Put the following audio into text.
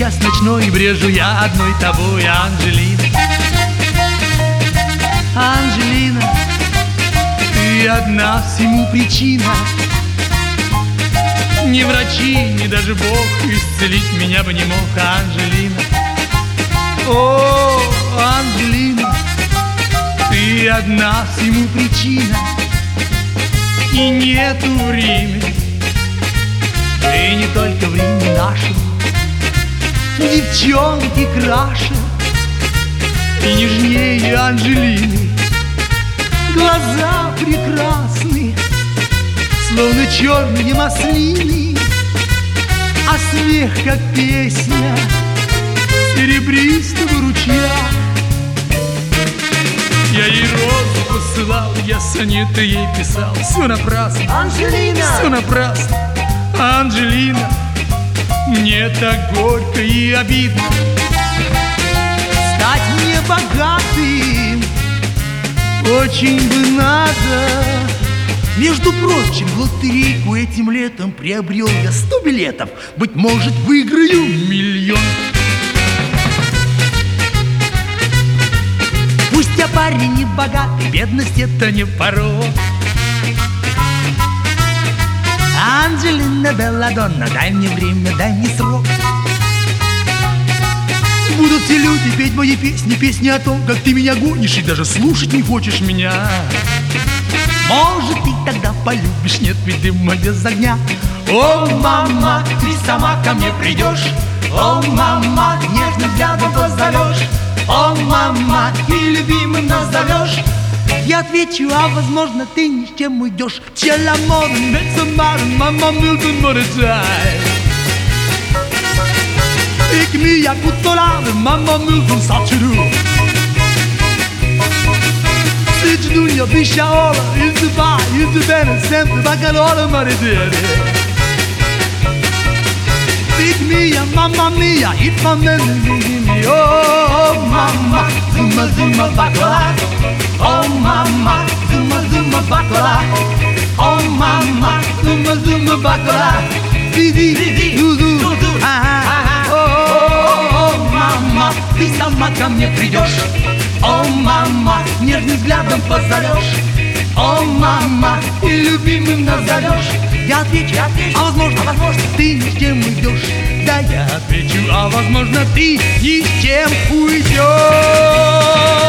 час ночной брежу я одной тобой, Анжелина. Анжелина, ты одна всему причина. Ни врачи, ни даже Бог исцелить меня бы не мог, Анжелина. О, Анжелина, ты одна всему причина. И нету времени, и не только в Риме нашем, девчонки краше и нежнее Анжелины. Глаза прекрасны, словно черные маслины, а смех, как песня серебристого ручья. Я ей розы посылал, я сонеты ей писал. Все напрасно, Анжелина! все напрасно, Анжелина. Мне так горько и обидно. Стать мне богатым очень бы надо. Между прочим, в лотерейку этим летом приобрел я 100 билетов. Быть может, выиграю 1 000 000. Пусть я парень не богатый, бедность это не порог. Анжелина Белладонна, дай мне время, дай мне срок. Будут все люди петь мои песни, песни о том, как ты меня гонишь и даже слушать не хочешь меня. Может, ты тогда полюбишь, нет ведь дыма без огня. О, мама, ты сама ко мне придешь. О, мама, нежным взглядом позовешь. О, мама, и любимым назовешь. Я отвечу, а возможно, ты ни с чем уйдешь. Челамон, мецамарн, мама, милтон, морецай. Ik mi ja kutolane, mama milton saçuru. Sic dunya bishaola, iltifa, iltibene, sempre bacalola maridere. Ik mi ja mamma mia, itfamene mi, oh mama, zuma zuma bacala. Oh mama, zuma zuma bacala. Oh mama, zuma zuma bacala. Didi, dudu, ты сама ко мне придешь. О, мама, нежным взглядом позовешь. О, мама, и любимым назовешь. Я отвечу, а возможно, ты ни с чем уйдешь. Да, я отвечу, а возможно, ты ни с чем уйдешь.